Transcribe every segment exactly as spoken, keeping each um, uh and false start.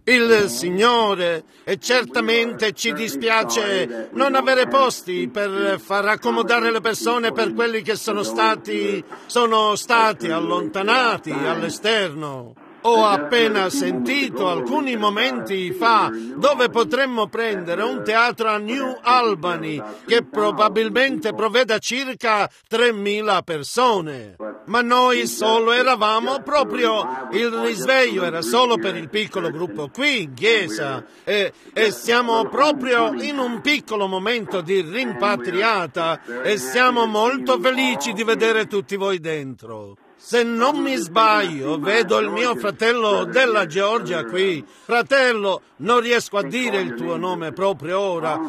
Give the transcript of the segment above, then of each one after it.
il Signore, e certamente ci dispiace non avere posti per far accomodare le persone per quelli che sono stati, sono stati allontanati all'esterno. Ho appena sentito alcuni momenti fa dove potremmo prendere un teatro a New Albany che probabilmente provveda circa tremila persone. Ma noi solo eravamo proprio, il risveglio era solo per il piccolo gruppo qui in chiesa e, e siamo proprio in un piccolo momento di rimpatriata e siamo molto felici di vedere tutti voi dentro. Se non mi sbaglio, vedo il mio fratello della Georgia qui. Fratello, non riesco a dire il tuo nome proprio ora.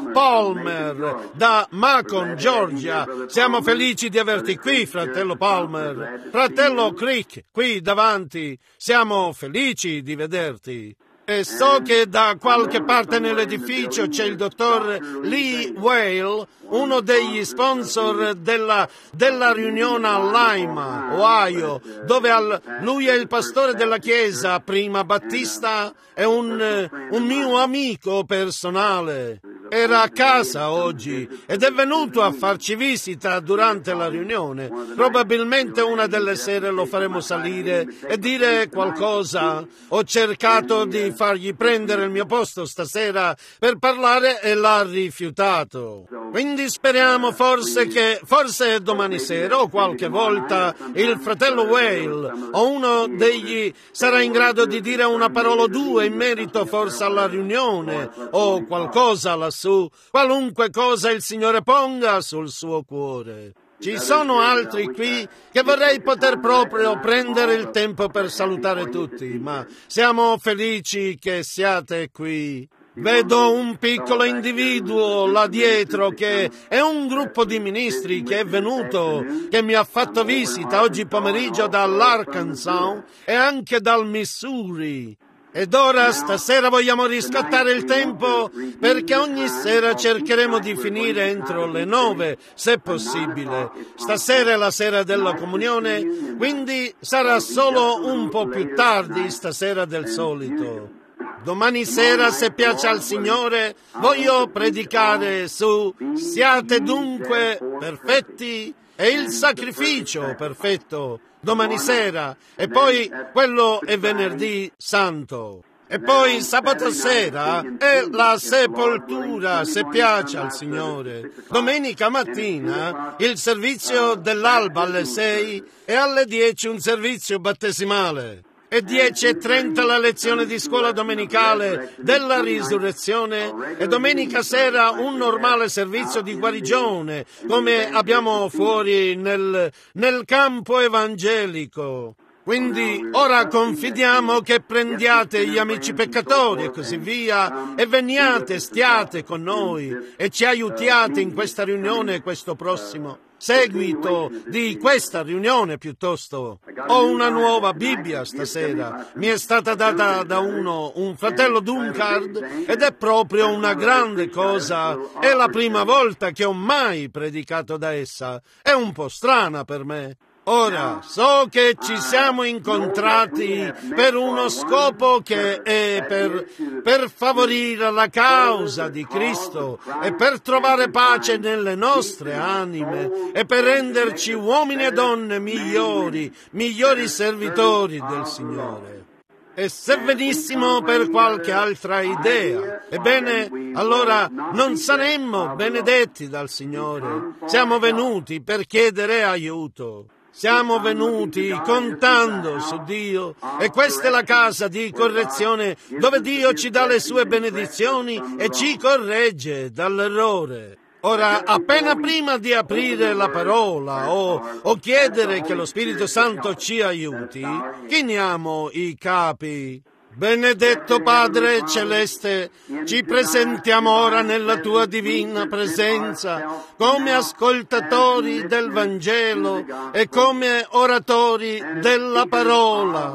Palmer, da Macon, Georgia. Siamo felici di averti qui, fratello Palmer. Fratello Crick, qui davanti. Siamo felici di vederti. E so che da qualche parte nell'edificio c'è il dottor Lee Whale, uno degli sponsor della, della riunione a Lima, Ohio, dove al, lui è il pastore della chiesa Prima Battista, è un, un mio amico personale. Era a casa oggi ed è venuto a farci visita durante la riunione. Probabilmente una delle sere lo faremo salire e dire qualcosa. Ho cercato di fargli prendere il mio posto stasera per parlare e l'ha rifiutato. Quindi speriamo forse che, forse domani sera o qualche volta, il fratello Whale o uno degli sarà in grado di dire una parola o due in merito forse alla riunione o qualcosa lassù, qualunque cosa il Signore ponga sul suo cuore. Ci sono altri qui che vorrei poter proprio prendere il tempo per salutare tutti, ma siamo felici che siate qui. Vedo un piccolo individuo là dietro che è un gruppo di ministri che è venuto, che mi ha fatto visita oggi pomeriggio dall'Arkansas e anche dal Missouri. Ed ora stasera vogliamo riscattare il tempo perché ogni sera cercheremo di finire entro le nove, se possibile. Stasera è la sera della comunione, quindi sarà solo un po' più tardi stasera del solito. Domani sera, se piace al Signore, voglio predicare su siate dunque perfetti e il sacrificio perfetto. Domani sera, e poi quello è venerdì santo. E poi sabato sera è la sepoltura, se piace al Signore. Domenica mattina il servizio dell'alba alle sei e alle dieci un servizio battesimale. E dieci e trenta la lezione di scuola domenicale della risurrezione e domenica sera un normale servizio di guarigione come abbiamo fuori nel, nel campo evangelico. Quindi ora confidiamo che prendiate gli amici peccatori e così via e veniate, stiate con noi e ci aiutiate in questa riunione questo prossimo seguito di questa riunione piuttosto. Ho una nuova Bibbia stasera, mi è stata data da uno, un fratello Duncard, ed è proprio una grande cosa. È la prima volta che ho mai predicato da essa. È un po' strana per me. Ora, so che ci siamo incontrati per uno scopo che è per, per favorire la causa di Cristo e per trovare pace nelle nostre anime e per renderci uomini e donne migliori, migliori servitori del Signore. E se venissimo per qualche altra idea, ebbene, allora non saremmo benedetti dal Signore. Siamo venuti per chiedere aiuto. Siamo venuti contando su Dio e questa è la casa di correzione dove Dio ci dà le sue benedizioni e ci corregge dall'errore. Ora, appena prima di aprire la parola o, o chiedere che lo Spirito Santo ci aiuti, chiniamo i capi. Benedetto Padre Celeste, ci presentiamo ora nella Tua divina presenza come ascoltatori del Vangelo e come oratori della parola.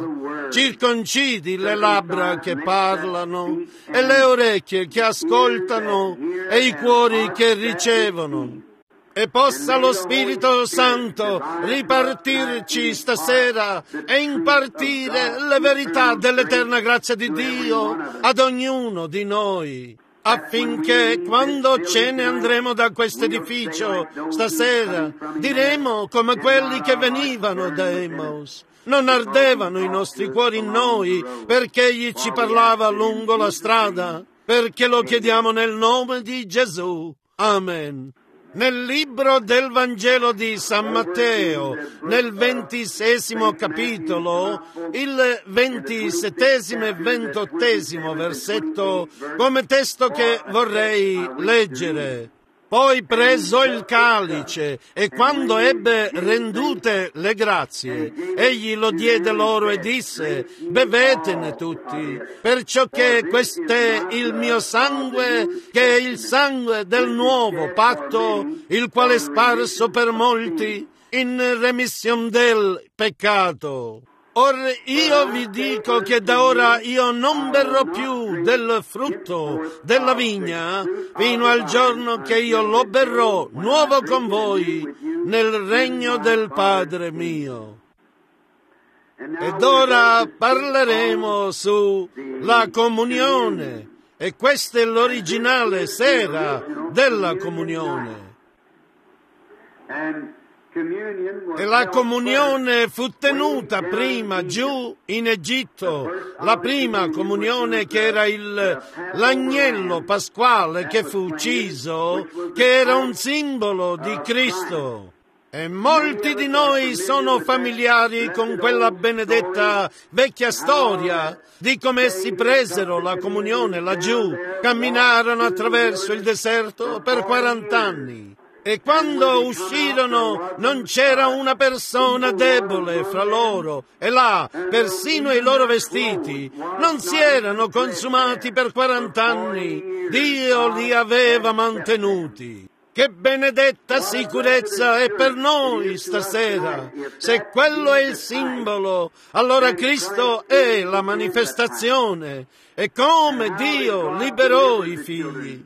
Circoncidi le labbra che parlano e le orecchie che ascoltano e i cuori che ricevono. E possa lo Spirito Santo ripartirci stasera e impartire le verità dell'eterna grazia di Dio ad ognuno di noi, affinché quando ce ne andremo da questo edificio stasera diremo come quelli che venivano da Emmaus. Non ardevano i nostri cuori in noi perché egli ci parlava lungo la strada, perché lo chiediamo nel nome di Gesù. Amen. Nel libro del Vangelo di San Matteo, nel ventisesimo capitolo, il ventisettesimo e ventottesimo versetto, come testo che vorrei leggere. Poi preso il calice e quando ebbe rendute le grazie, egli lo diede loro e disse: bevetene tutti, perciò che quest'è il mio sangue, che è il sangue del nuovo patto, il quale è sparso per molti in remissione del peccato. Or io vi dico che da ora io non berrò più del frutto della vigna fino al giorno che io lo berrò nuovo con voi nel regno del Padre mio. Ed ora parleremo sulla comunione, e questa è l'originale sera della comunione. E la comunione fu tenuta prima giù in Egitto, la prima comunione che era il, l'agnello pasquale che fu ucciso, che era un simbolo di Cristo. E molti di noi sono familiari con quella benedetta vecchia storia di come essi presero la comunione laggiù, camminarono attraverso il deserto per quarant'anni. E quando uscirono non c'era una persona debole fra loro, e là, persino i loro vestiti non si erano consumati per quarant'anni. Dio li aveva mantenuti. Che benedetta sicurezza è per noi stasera! Se quello è il simbolo, allora Cristo è la manifestazione. E come Dio liberò i figli.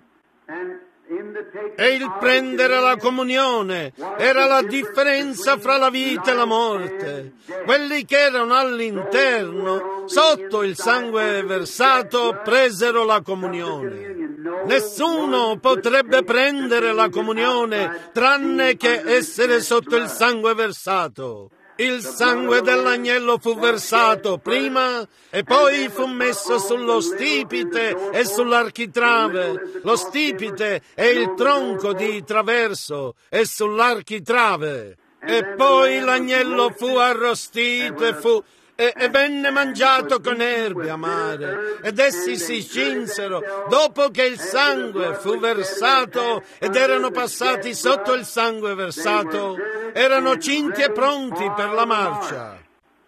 E il prendere la comunione era la differenza fra la vita e la morte. Quelli che erano all'interno, sotto il sangue versato, presero la comunione. Nessuno potrebbe prendere la comunione tranne che essere sotto il sangue versato. Il sangue dell'agnello fu versato prima e poi fu messo sullo stipite e sull'architrave. Lo stipite è il tronco di traverso e sull'architrave. E poi l'agnello fu arrostito e fu... E, e venne mangiato con erbe amare, ed essi si scinsero dopo che il sangue fu versato ed erano passati sotto il sangue versato, erano cinti e pronti per la marcia.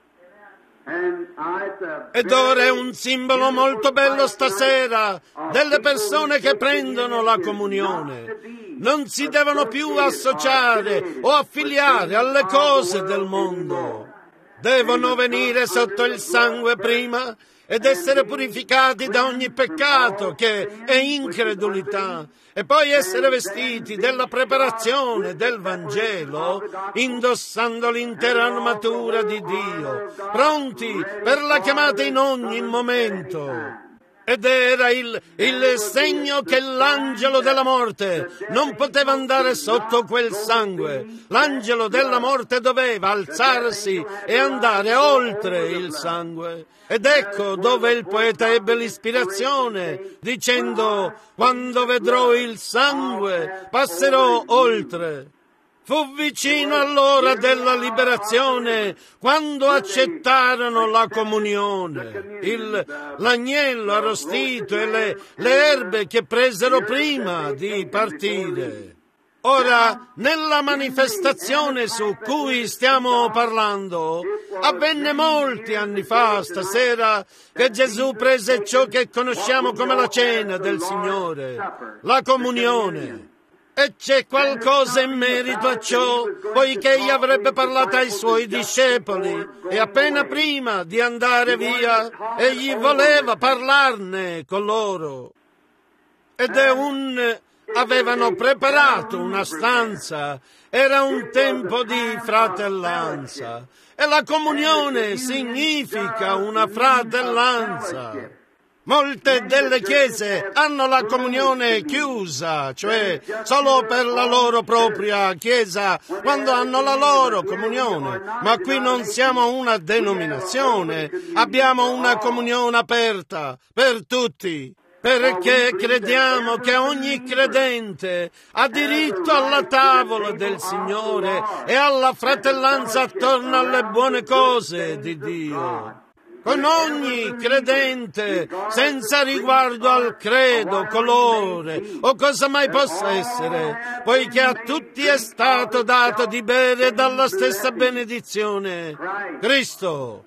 Ed ora è un simbolo molto bello stasera delle persone che prendono la comunione. Non si devono più associare o affiliare alle cose del mondo. Devono venire sotto il sangue prima ed essere purificati da ogni peccato che è incredulità, e poi essere vestiti della preparazione del Vangelo, indossando l'intera armatura di Dio, pronti per la chiamata in ogni momento. Ed era il, il segno che l'angelo della morte non poteva andare sotto quel sangue. L'angelo della morte doveva alzarsi e andare oltre il sangue. Ed ecco dove il poeta ebbe l'ispirazione, dicendo: quando vedrò il sangue, passerò oltre. Fu vicino all'ora della liberazione quando accettarono la comunione, il, l'agnello arrostito e le, le erbe che presero prima di partire. Ora, nella manifestazione su cui stiamo parlando, avvenne molti anni fa, stasera, che Gesù prese ciò che conosciamo come la cena del Signore, la comunione. E c'è qualcosa in merito a ciò, poiché egli avrebbe parlato ai suoi discepoli, e appena prima di andare via, egli voleva parlarne con loro. Ed è un avevano preparato una stanza. Era un tempo di fratellanza e la comunione significa una fratellanza. Molte delle chiese hanno la comunione chiusa, cioè solo per la loro propria chiesa, quando hanno la loro comunione. Ma qui non siamo una denominazione, abbiamo una comunione aperta per tutti, perché crediamo che ogni credente ha diritto alla tavola del Signore e alla fratellanza attorno alle buone cose di Dio. Con ogni credente, senza riguardo al credo, colore o cosa mai possa essere, poiché a tutti è stato dato di bere dalla stessa benedizione, Cristo.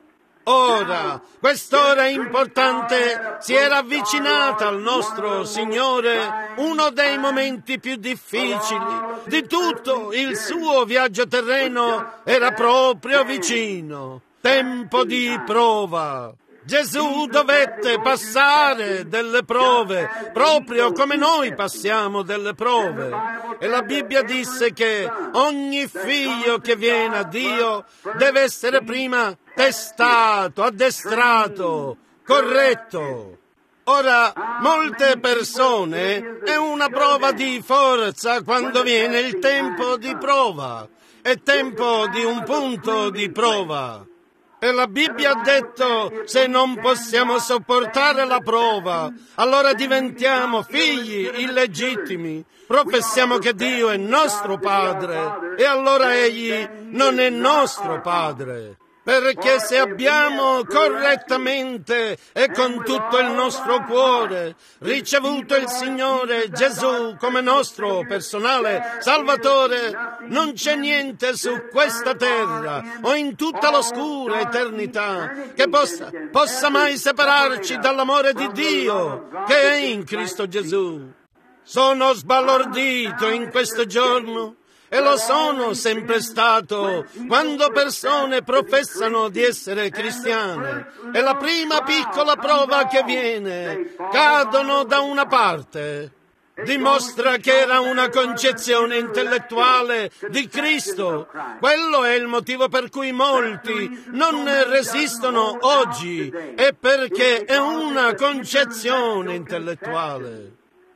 Ora, quest'ora importante si era avvicinata al nostro Signore, uno dei momenti più difficili di tutto il suo viaggio terreno era proprio vicino. Tempo di prova. Gesù dovette passare delle prove, proprio come noi passiamo delle prove. E la Bibbia disse che ogni figlio che viene a Dio deve essere prima testato, addestrato, corretto. Ora, molte persone è una prova di forza quando viene il tempo di prova. È tempo di un punto di prova. E la Bibbia ha detto, se non possiamo sopportare la prova, allora diventiamo figli illegittimi. Professiamo che Dio è nostro Padre e allora Egli non è nostro Padre. Perché se abbiamo correttamente e con tutto il nostro cuore ricevuto il Signore Gesù come nostro personale Salvatore, non c'è niente su questa terra o in tutta l'oscura eternità che possa, possa mai separarci dall'amore di Dio che è in Cristo Gesù. Sono sbalordito in questo giorno. E lo sono sempre stato quando persone professano di essere cristiane e la prima piccola prova che viene cadono da una parte. Dimostra che era una concezione intellettuale di Cristo. Quello è il motivo per cui molti non resistono oggi, è perché è una concezione intellettuale.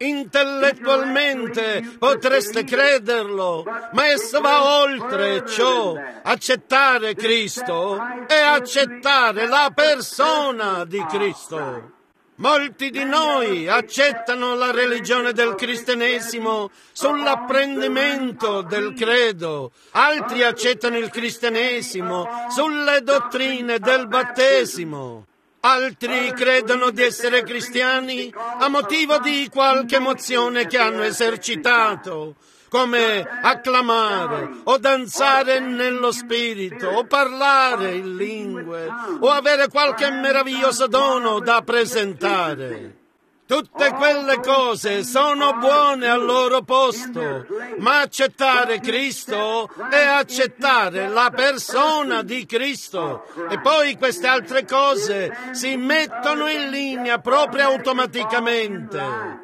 Intellettualmente potreste crederlo, ma esso va oltre ciò. Accettare Cristo è accettare la persona di Cristo. Molti di noi accettano la religione del cristianesimo sull'apprendimento del credo, altri accettano il cristianesimo sulle dottrine del battesimo. Altri credono di essere cristiani a motivo di qualche emozione che hanno esercitato, come acclamare o danzare nello spirito o parlare in lingue o avere qualche meraviglioso dono da presentare. Tutte quelle cose sono buone al loro posto, ma accettare Cristo è accettare la persona di Cristo e poi queste altre cose si mettono in linea proprio automaticamente.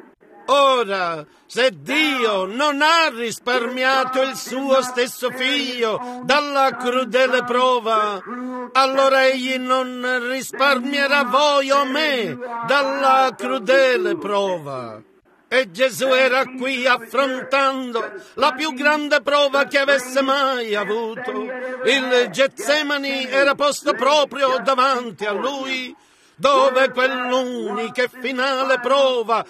Ora, se Dio non ha risparmiato il suo stesso figlio dalla crudele prova, allora Egli non risparmierà voi o me dalla crudele prova. E Gesù era qui affrontando la più grande prova che avesse mai avuto. Il Getsemani era posto proprio davanti a Lui, dove quell'unica e finale prova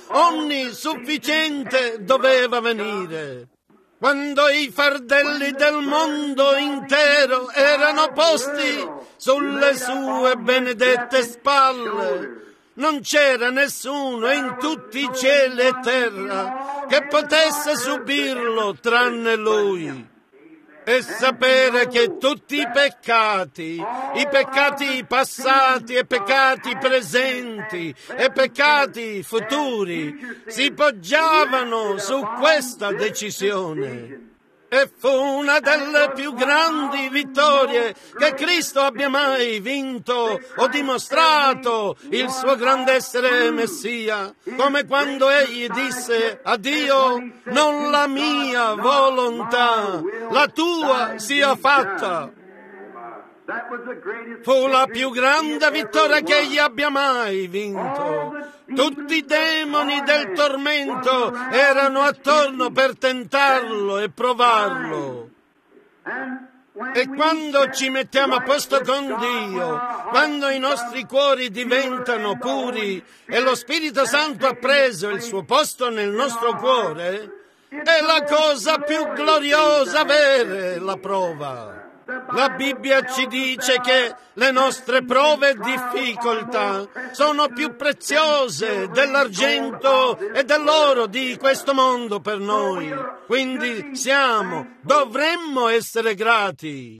onnisufficiente doveva venire. Quando i fardelli del mondo intero erano posti sulle sue benedette spalle, non c'era nessuno in tutti i cieli e terra che potesse subirlo tranne Lui. E sapere che tutti i peccati, i peccati passati e peccati presenti e peccati futuri si poggiavano su questa decisione. E fu una delle più grandi vittorie che Cristo abbia mai vinto o dimostrato il suo grande essere Messia, come quando egli disse a Dio: non la mia volontà, la tua sia fatta. Fu la più grande vittoria che egli abbia mai vinto. Tutti i demoni del tormento erano attorno per tentarlo e provarlo. E quando ci mettiamo a posto con Dio, quando i nostri cuori diventano puri e lo Spirito Santo ha preso il suo posto nel nostro cuore, è la cosa più gloriosa avere la prova. La Bibbia ci dice che le nostre prove e difficoltà sono più preziose dell'argento e dell'oro di questo mondo per noi. Quindi siamo, dovremmo essere grati.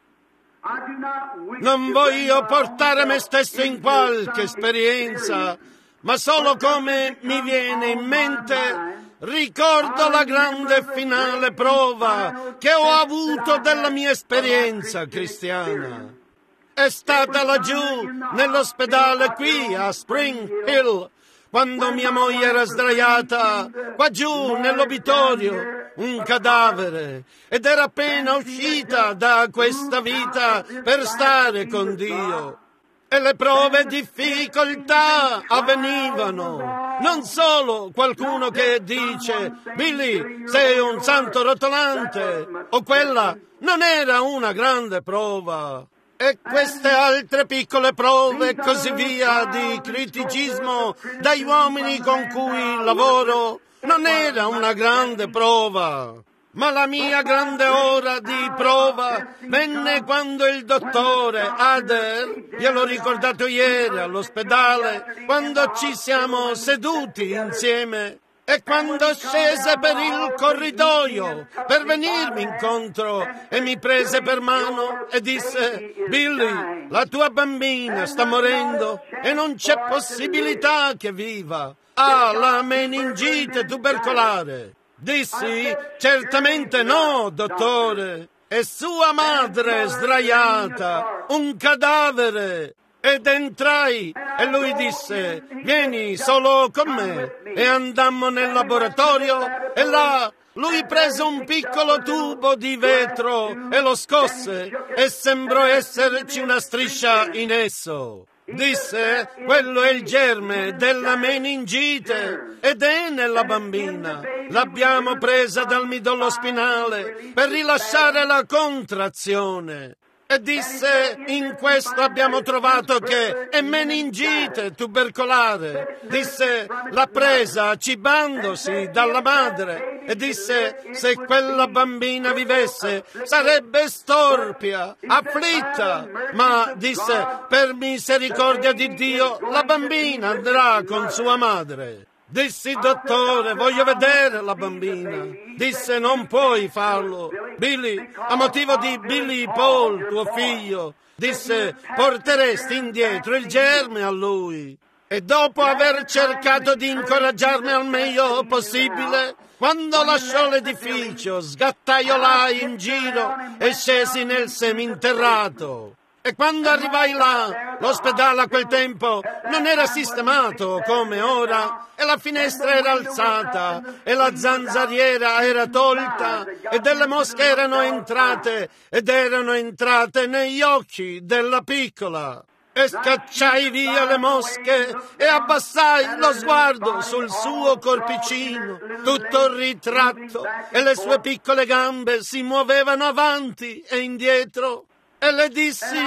Non voglio portare me stesso in qualche esperienza, ma solo come mi viene in mente ricordo la grande finale prova che ho avuto della mia esperienza cristiana. È stata laggiù, nell'ospedale qui a Spring Hill, quando mia moglie era sdraiata, qua giù nell'obitorio, un cadavere, ed era appena uscita da questa vita per stare con Dio. E le prove e difficoltà avvenivano. Non solo qualcuno che dice: Billy, sei un santo rotolante, o quella non era una grande prova. E queste altre piccole prove e così via di criticismo dagli uomini con cui lavoro non era una grande prova. Ma la mia grande ora di prova venne quando il dottore Ader, gliel'ho ricordato ieri all'ospedale, quando ci siamo seduti insieme e quando scese per il corridoio per venirmi incontro e mi prese per mano e disse: Billy, la tua bambina sta morendo e non c'è possibilità che viva. Ha la meningite tubercolare. Dissi: certamente no, dottore. E sua madre sdraiata, un cadavere. Ed entrai e lui disse: vieni solo con me. E andammo nel laboratorio e là lui prese un piccolo tubo di vetro e lo scosse e sembrò esserci una striscia in esso. Disse: quello è il germe della meningite ed è nella bambina. L'abbiamo presa dal midollo spinale per rilasciare la contrazione. E disse: in questo abbiamo trovato che è meningite tubercolare. Disse: l'ha presa cibandosi dalla madre. E disse: se quella bambina vivesse sarebbe storpia, afflitta. Ma disse: per misericordia di Dio la bambina andrà con sua madre. Dissi: dottore, voglio vedere la bambina. Disse: non puoi farlo, Billy, a motivo di Billy Paul, tuo figlio. Disse: porteresti indietro il germe a lui. E dopo aver cercato di incoraggiarmi al meglio possibile, quando lasciò l'edificio, sgattaiolai in giro e scesi nel seminterrato. E quando arrivai là, l'ospedale a quel tempo non era sistemato come ora, e la finestra era alzata, e la zanzariera era tolta, e delle mosche erano entrate, ed erano entrate negli occhi della piccola. E scacciai via le mosche e abbassai lo sguardo sul suo corpicino, tutto ritratto, e le sue piccole gambe si muovevano avanti e indietro. E le dissi: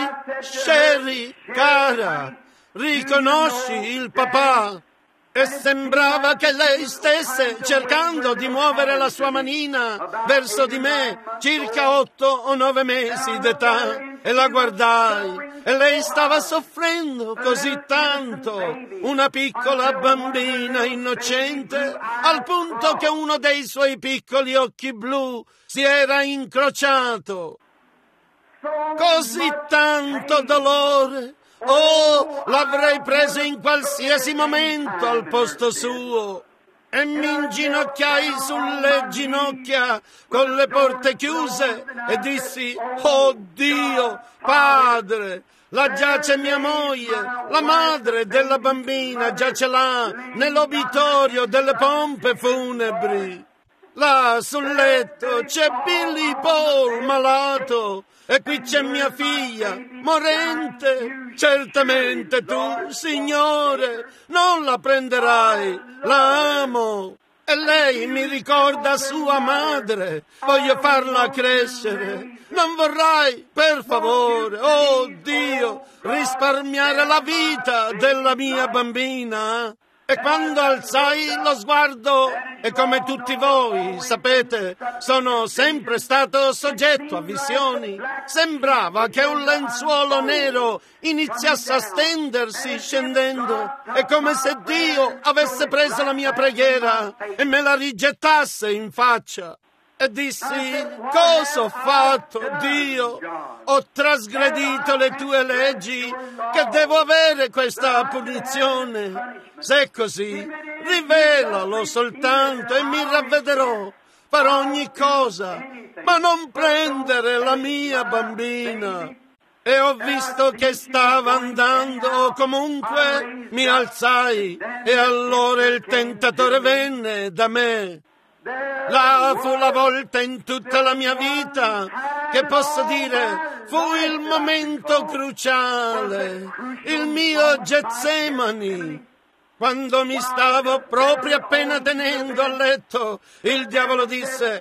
Sherry, cara, riconosci il papà? E sembrava che lei stesse cercando di muovere la sua manina verso di me, circa otto o nove mesi d'età, e la guardai, e lei stava soffrendo così tanto, una piccola bambina innocente, al punto che uno dei suoi piccoli occhi blu si era incrociato. Così tanto dolore! Oh, l'avrei preso in qualsiasi momento al posto suo. E mi inginocchiai sulle ginocchia con le porte chiuse e dissi: oh Dio, Padre, là giace mia moglie, la madre della bambina giace là nell'obitorio delle pompe funebri. Là sul letto c'è Billy Paul malato e qui c'è mia figlia morente. Certamente tu, Signore, non la prenderai, la amo. E lei mi ricorda sua madre, voglio farla crescere. Non vorrai, per favore, oh Dio, risparmiare la vita della mia bambina? E quando alzai lo sguardo, e come tutti voi sapete, sono sempre stato soggetto a visioni, sembrava che un lenzuolo nero iniziasse a stendersi scendendo. È come se Dio avesse preso la mia preghiera e me la rigettasse in faccia. E dissi: cosa ho fatto, Dio? Ho trasgredito le tue leggi, che devo avere questa punizione. Se è così, rivelalo soltanto e mi ravvederò. Farò ogni cosa, ma non prendere la mia bambina. E ho visto che stava andando, comunque mi alzai, e allora il tentatore venne da me. Là fu la volta in tutta la mia vita che posso dire fu il momento cruciale, il mio Getsemani. Quando mi stavo proprio appena tenendo a letto, il diavolo disse: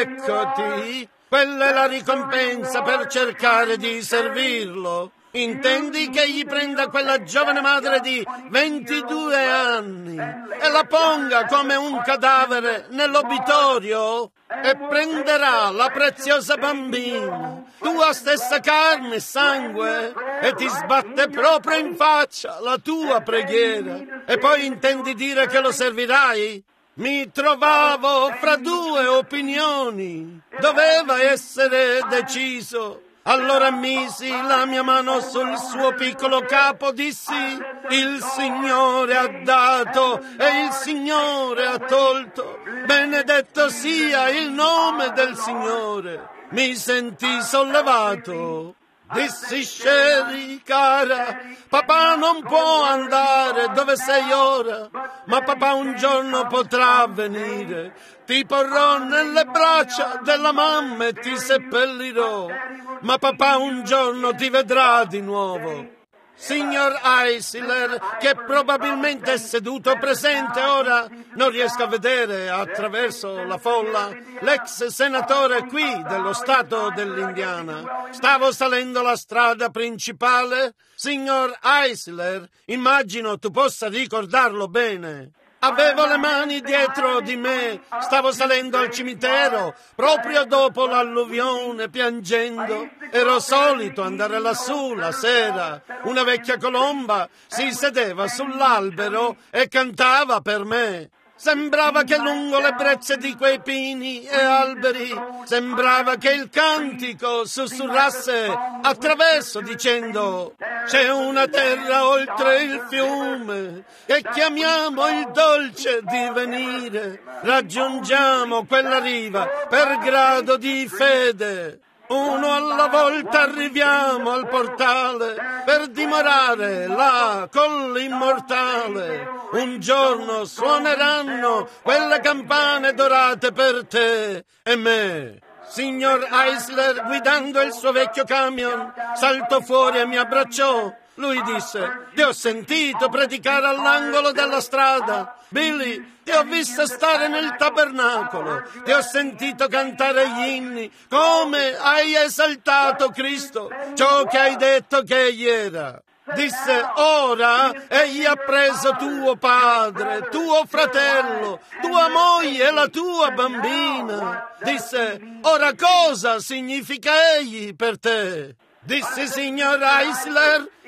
eccoti, quella è la ricompensa per cercare di servirlo. Intendi che gli prenda quella giovane madre di ventidue anni e la ponga come un cadavere nell'obitorio? E prenderà la preziosa bambina, tua stessa carne e sangue, e ti sbatte proprio in faccia la tua preghiera. E poi intendi dire che lo servirai? Mi trovavo fra due opinioni. Doveva essere deciso. Allora misi la mia mano sul suo piccolo capo, dissi: il Signore ha dato e il Signore ha tolto, benedetto sia il nome del Signore. Mi sentii sollevato. Dissi: Sherry, cara, papà non può andare dove sei ora, ma papà un giorno potrà venire. Ti porrò nelle braccia della mamma e ti seppellirò, ma papà un giorno ti vedrà di nuovo. Signor Eisler, che probabilmente è seduto presente ora, non riesco a vedere attraverso la folla, l'ex senatore qui dello Stato dell'Indiana. Stavo salendo la strada principale. Signor Eisler, immagino tu possa ricordarlo bene. Avevo le mani dietro di me, stavo salendo al cimitero, proprio dopo l'alluvione, piangendo. Ero solito andare lassù la sera. Una vecchia colomba si sedeva sull'albero e cantava per me. Sembrava che lungo le brezze di quei pini e alberi, sembrava che il cantico sussurrasse attraverso dicendo: c'è una terra oltre il fiume che chiamiamo il dolce divenire, raggiungiamo quella riva per grado di fede. Uno alla volta arriviamo al portale per dimorare là con l'immortale. Un giorno suoneranno quelle campane dorate per te e me. Signor Eisler, guidando il suo vecchio camion, saltò fuori e mi abbracciò. Lui disse: ti ho sentito predicare all'angolo della strada. Billy, ti ho visto stare nel tabernacolo, ti ho sentito cantare gli inni, come hai esaltato Cristo, ciò che hai detto che egli era. Disse: ora egli ha preso tuo padre, tuo fratello, tua moglie e la tua bambina. Disse: ora cosa significa egli per te? Dissi: signor Eisler,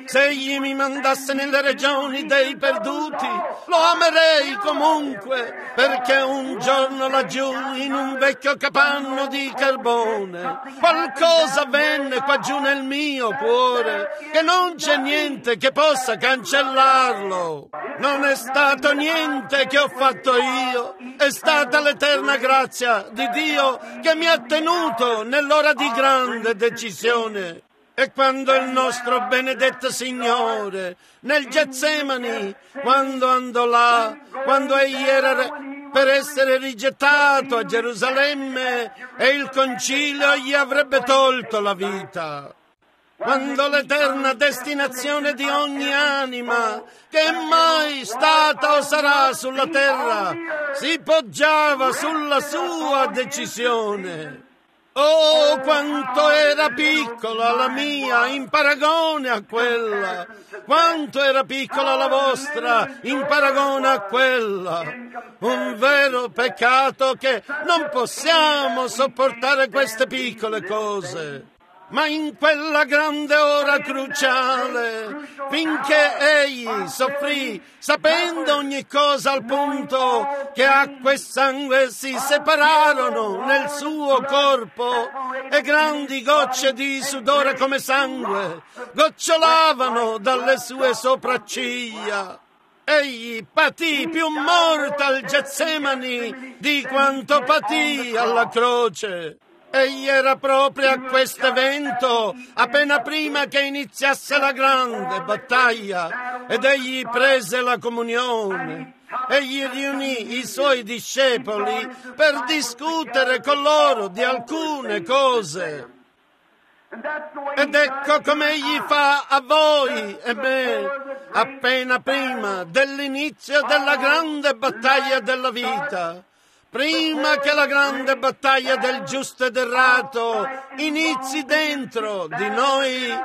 Se egli mi mandasse nelle regioni dei perduti, lo amerei comunque, perché un giorno laggiù, in un vecchio capanno di carbone, qualcosa avvenne qua giù nel mio cuore, che non c'è niente che possa cancellarlo. Non è stato niente che ho fatto io, è stata l'eterna grazia di Dio che mi ha tenuto nell'ora di grande decisione. E quando il nostro benedetto Signore, nel Getsemani, quando andò là, quando egli era per essere rigettato a Gerusalemme e il concilio gli avrebbe tolto la vita, quando l'eterna destinazione di ogni anima che è mai stata o sarà sulla terra si poggiava sulla sua decisione. Oh, quanto era piccola la mia in paragone a quella! Quanto era piccola la vostra in paragone a quella! Un vero peccato che non possiamo sopportare queste piccole cose. Ma in quella grande ora cruciale, finché egli soffrì, sapendo ogni cosa al punto che acqua e sangue si separarono nel suo corpo e grandi gocce di sudore come sangue gocciolavano dalle sue sopracciglia. Egli patì più morte al Getsemani di quanto patì alla croce. Egli era proprio a questo evento, appena prima che iniziasse la grande battaglia, ed egli prese la comunione. Egli riunì i suoi discepoli per discutere con loro di alcune cose. Ed ecco come egli fa a voi e me, appena prima dell'inizio della grande battaglia della vita. Prima che la grande battaglia del giusto ed errato inizi dentro di noi,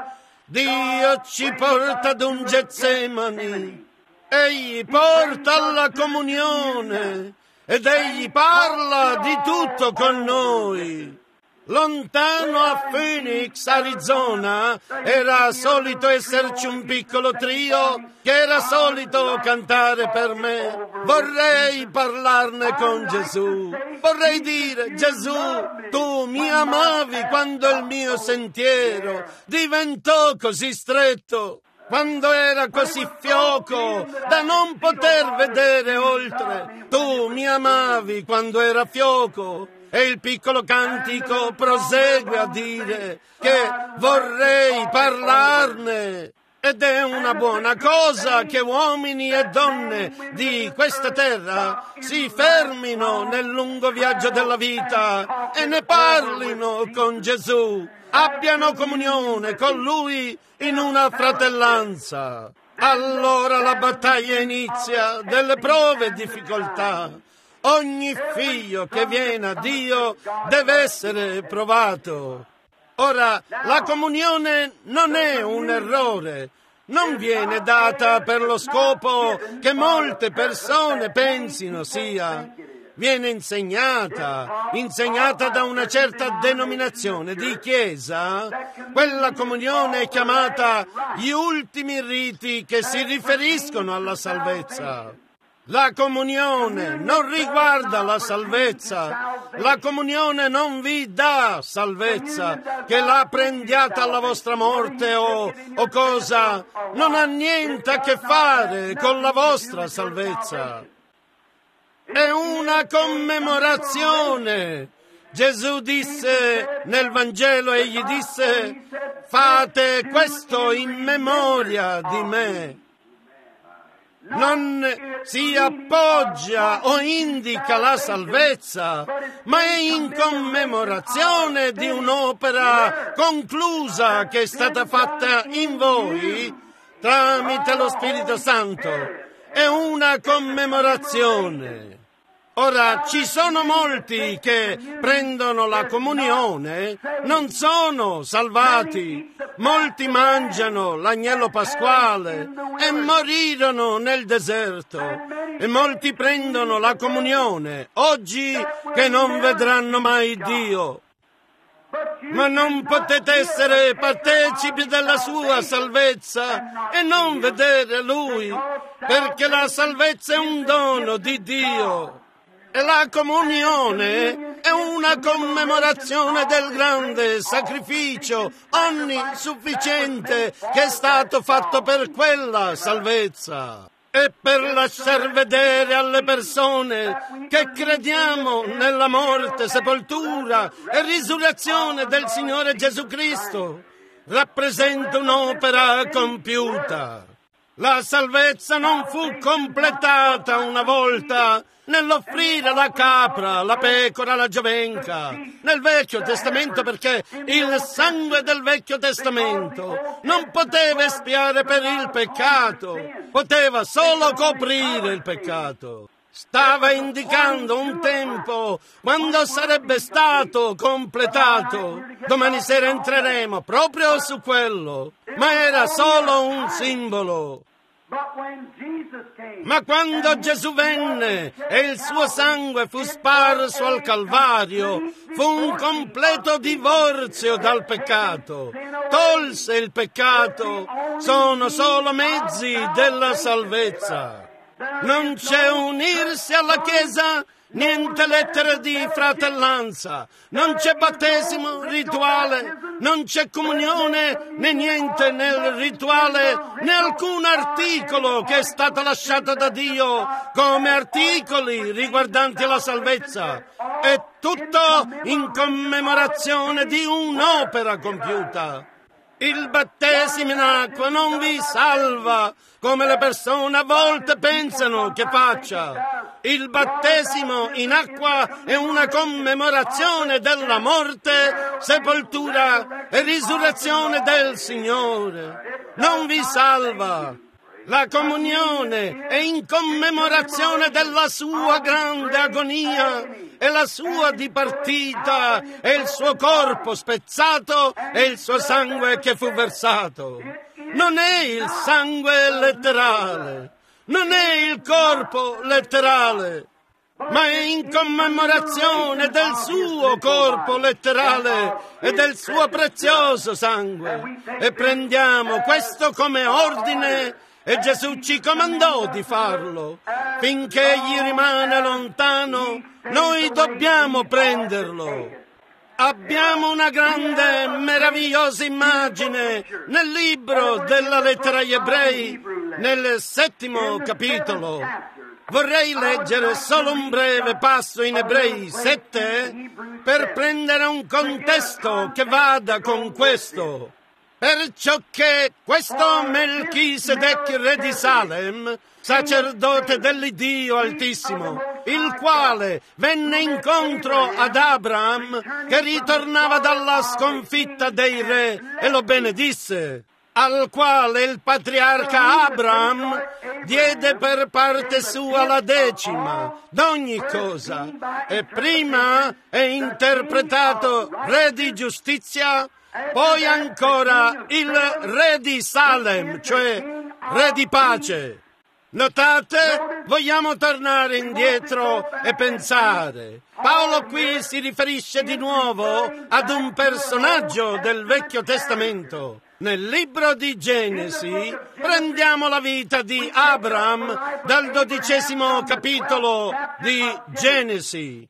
Dio ci porta ad un Getsemani. Egli porta alla comunione ed egli parla di tutto con noi. Lontano a Phoenix, Arizona, era solito esserci un piccolo trio che era solito cantare per me. Vorrei parlarne con Gesù. Vorrei dire, Gesù, tu mi amavi quando il mio sentiero diventò così stretto, quando era così fioco da non poter vedere oltre. Tu mi amavi quando era fioco. E il piccolo cantico prosegue a dire che vorrei parlarne. Ed è una buona cosa che uomini e donne di questa terra si fermino nel lungo viaggio della vita e ne parlino con Gesù, abbiano comunione con Lui in una fratellanza. Allora la battaglia inizia delle prove e difficoltà. Ogni figlio che viene a Dio deve essere provato. Ora, la comunione non è un errore, non viene data per lo scopo che molte persone pensino sia. Viene insegnata, insegnata da una certa denominazione di chiesa. Quella comunione è chiamata gli ultimi riti che si riferiscono alla salvezza. La comunione non riguarda la salvezza, la comunione non vi dà salvezza, che la prendiate alla vostra morte o, o cosa, non ha niente a che fare con la vostra salvezza. È una commemorazione. Gesù disse nel Vangelo, egli disse, fate questo in memoria di me. Non si appoggia o indica la salvezza, ma è in commemorazione di un'opera conclusa che è stata fatta in voi tramite lo Spirito Santo. È una commemorazione. Ora, ci sono molti che prendono la comunione, non sono salvati. Molti mangiano l'agnello pasquale e morirono nel deserto. E molti prendono la comunione oggi che non vedranno mai Dio. Ma non potete essere partecipi della sua salvezza e non vedere Lui, perché la salvezza è un dono di Dio. E la comunione è una commemorazione del grande sacrificio onnisufficiente che è stato fatto per quella salvezza. E per lasciar vedere alle persone che crediamo nella morte, sepoltura e risurrezione del Signore Gesù Cristo, rappresenta un'opera compiuta. La salvezza non fu completata una volta nell'offrire la capra, la pecora, la giovenca nel Vecchio Testamento, perché il sangue del Vecchio Testamento non poteva espiare per il peccato, poteva solo coprire il peccato. Stava indicando un tempo quando sarebbe stato completato. Domani sera entreremo proprio su quello, ma era solo un simbolo. Ma quando Gesù venne e il suo sangue fu sparso al Calvario, fu un completo divorzio dal peccato. Tolse il peccato. Sono solo mezzi della salvezza. Non c'è unirsi alla Chiesa, niente lettere di fratellanza, non c'è battesimo rituale, non c'è comunione né niente nel rituale, né alcun articolo che è stato lasciato da Dio come articoli riguardanti la salvezza. È tutto in commemorazione di un'opera compiuta. Il battesimo in acqua non vi salva, come le persone a volte pensano che faccia. Il battesimo in acqua è una commemorazione della morte, sepoltura e risurrezione del Signore. Non vi salva. La comunione è in commemorazione della sua grande agonia e la sua dipartita e il suo corpo spezzato e il suo sangue che fu versato. Non è il sangue letterale, non è il corpo letterale, ma è in commemorazione del suo corpo letterale e del suo prezioso sangue. E prendiamo questo come ordine. E Gesù ci comandò di farlo. Finché egli rimane lontano, noi dobbiamo prenderlo. Abbiamo una grande, meravigliosa immagine nel libro della lettera agli Ebrei, nel settimo capitolo. Vorrei leggere solo un breve passo in Ebrei sette per prendere un contesto che vada con questo. Perciò che questo Melchisedec, re di Salem, sacerdote dell'Iddio Altissimo, il quale venne incontro ad Abraham che ritornava dalla sconfitta dei re e lo benedisse, al quale il patriarca Abraham diede per parte sua la decima d'ogni cosa, e prima è interpretato re di giustizia, poi ancora il re di Salem, cioè re di pace. Notate? Vogliamo tornare indietro e pensare. Paolo qui si riferisce di nuovo ad un personaggio del Vecchio Testamento. Nel libro di Genesi prendiamo la vita di Abraham dal dodicesimo capitolo di Genesi.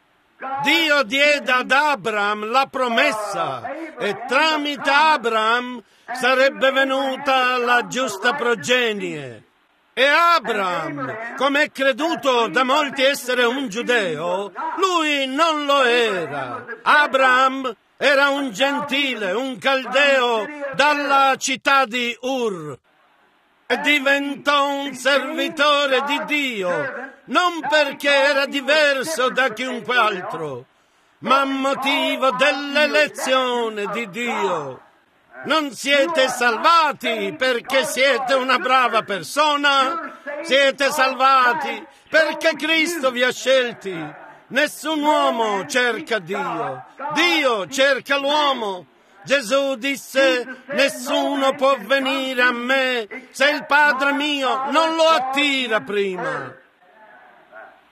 Dio diede ad Abraham la promessa e tramite Abraham sarebbe venuta la giusta progenie. E Abraham, come è creduto da molti essere un giudeo, lui non lo era. Abraham era un gentile, un caldeo dalla città di Ur. E diventò un servitore di Dio, non perché era diverso da chiunque altro, ma a motivo dell'elezione di Dio. Non siete salvati perché siete una brava persona, siete salvati perché Cristo vi ha scelti. Nessun uomo cerca Dio, Dio cerca l'uomo. Gesù disse: nessuno può venire a me se il Padre mio non lo attira prima.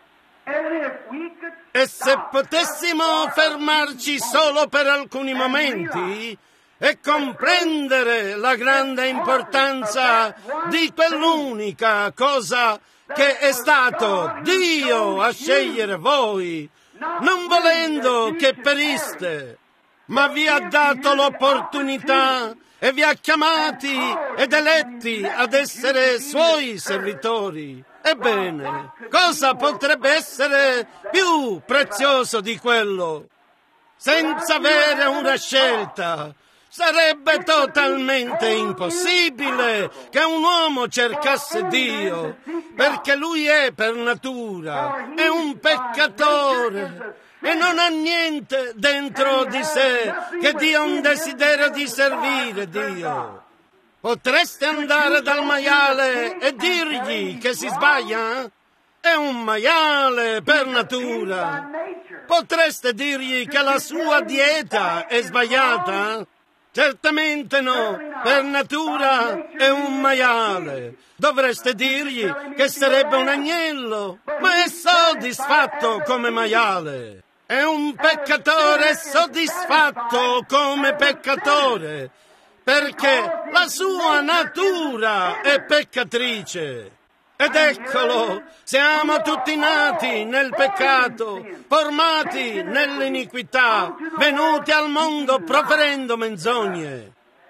E se potessimo fermarci solo per alcuni momenti e comprendere la grande importanza di quell'unica cosa che è stato Dio a scegliere voi, non volendo che periste, ma vi ha dato l'opportunità e vi ha chiamati ed eletti ad essere suoi servitori. Ebbene, cosa potrebbe essere più prezioso di quello? Senza avere una scelta, sarebbe totalmente impossibile che un uomo cercasse Dio, perché lui è per natura, è un peccatore e non ha niente dentro di sé che dia un desiderio di servire Dio. Potreste andare dal maiale e dirgli che si sbaglia? È un maiale per natura. Potreste dirgli che la sua dieta è sbagliata? Certamente no, per natura è un maiale. Dovreste dirgli che sarebbe un agnello, ma è soddisfatto come maiale. È un peccatore soddisfatto come peccatore, perché la sua natura è peccatrice. Ed eccolo, siamo tutti nati nel peccato, formati nell'iniquità, venuti al mondo proferendo menzogne.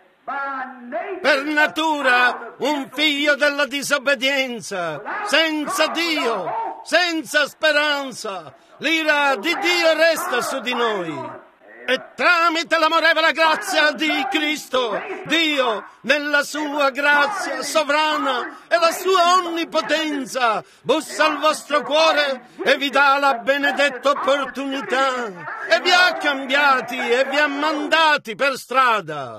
Per natura un figlio della disobbedienza, senza Dio, senza speranza. L'ira di Dio resta su di noi. E tramite l'amorevole grazia di Cristo, Dio, nella sua grazia sovrana e la sua onnipotenza, bussa al vostro cuore e vi dà la benedetta opportunità e vi ha cambiati e vi ha mandati per strada.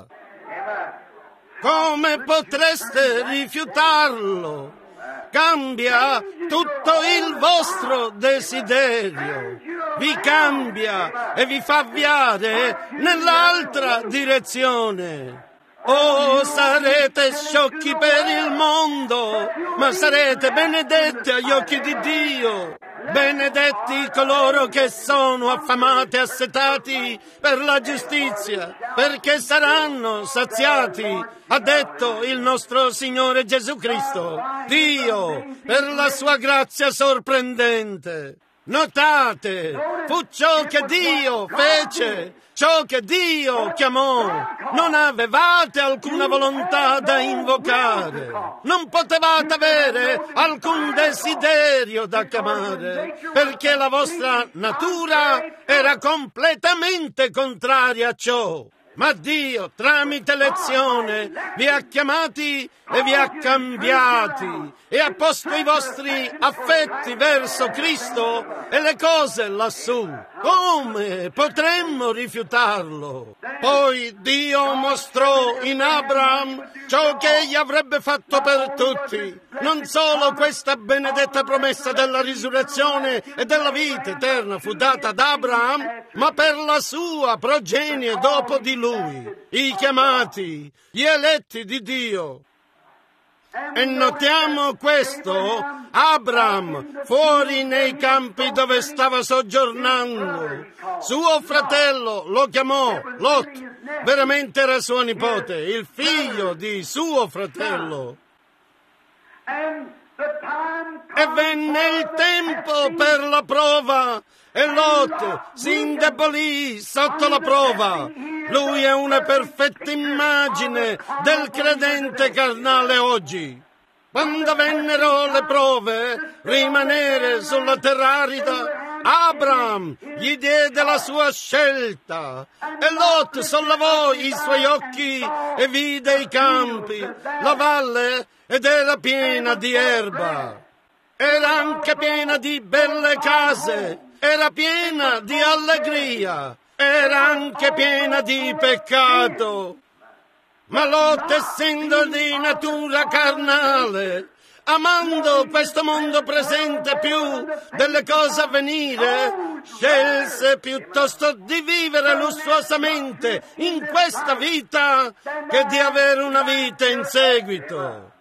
Come potreste rifiutarlo? Cambia tutto il vostro desiderio, vi cambia e vi fa avviare nell'altra direzione. Oh, sarete sciocchi per il mondo, ma sarete benedetti agli occhi di Dio. Benedetti coloro che sono affamati e assetati per la giustizia, perché saranno saziati, ha detto il nostro Signore Gesù Cristo. Dio, per la sua grazia sorprendente. Notate, fu ciò che Dio fece, ciò che Dio chiamò. Non avevate alcuna volontà da invocare, non potevate avere alcun desiderio da chiamare, perché la vostra natura era completamente contraria a ciò. Ma Dio, tramite elezione, vi ha chiamati e vi ha cambiati e ha posto i vostri affetti verso Cristo e le cose lassù. Come potremmo rifiutarlo? Poi Dio mostrò in Abraham ciò che egli avrebbe fatto per tutti. Non solo questa benedetta promessa della risurrezione e della vita eterna fu data ad Abraham, ma per la sua progenie dopo di lui. Lui, i chiamati, gli eletti di Dio. E notiamo questo, Abram, fuori nei campi dove stava soggiornando, suo fratello lo chiamò Lot, veramente era suo nipote, il figlio di suo fratello. E venne il tempo per la prova e Lot si indebolì sotto la prova. Lui è una perfetta immagine del credente carnale oggi. Quando vennero le prove, rimanere sulla terra arida, Abram gli diede la sua scelta e Lot sollevò i suoi occhi e vide i campi, la valle ed era piena di erba. Era anche piena di belle case, era piena di allegria. Era anche piena di peccato, ma Lot, essendo di natura carnale, amando questo mondo presente più delle cose a venire, scelse piuttosto di vivere lussuosamente in questa vita che di avere una vita in seguito.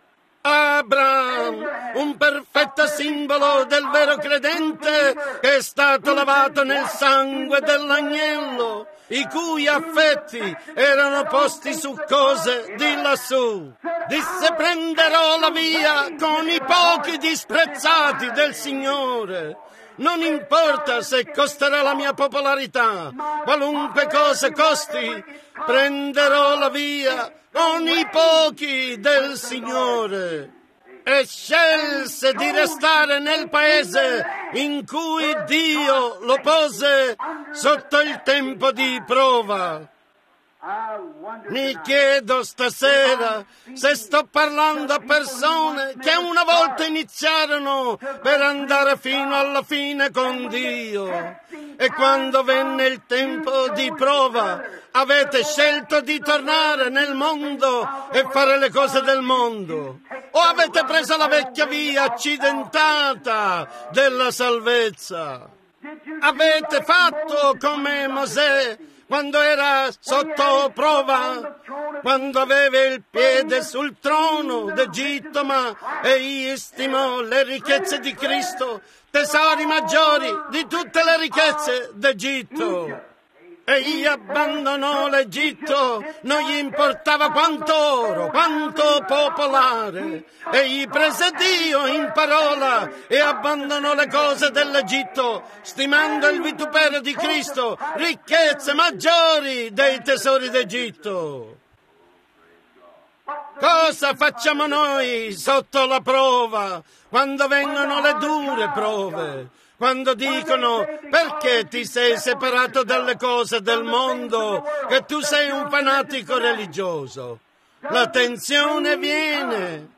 Abramo, un perfetto simbolo del vero credente che è stato lavato nel sangue dell'agnello, i cui affetti erano posti su cose di lassù. Disse: prenderò la via con i pochi disprezzati del Signore. Non importa se costerà la mia popolarità, qualunque cosa costi, prenderò la via con i pochi del Signore. E scelse di restare nel paese in cui Dio lo pose sotto il tempo di prova. Mi chiedo stasera se sto parlando a persone che una volta iniziarono per andare fino alla fine con Dio, e quando venne il tempo di prova avete scelto di tornare nel mondo e fare le cose del mondo, o avete preso la vecchia via accidentata della salvezza. Avete fatto come Mosè quando era sotto prova, quando aveva il piede sul trono d'Egitto, ma egli stimò le ricchezze di Cristo tesori maggiori di tutte le ricchezze d'Egitto. Egli abbandonò l'Egitto, non gli importava quanto oro, quanto popolare. Egli prese Dio in parola e abbandonò le cose dell'Egitto, stimando il vituperio di Cristo, ricchezze maggiori dei tesori d'Egitto. Cosa facciamo noi sotto la prova, quando vengono le dure prove? Quando dicono: perché ti sei separato dalle cose del mondo, che tu sei un fanatico religioso? La tensione viene.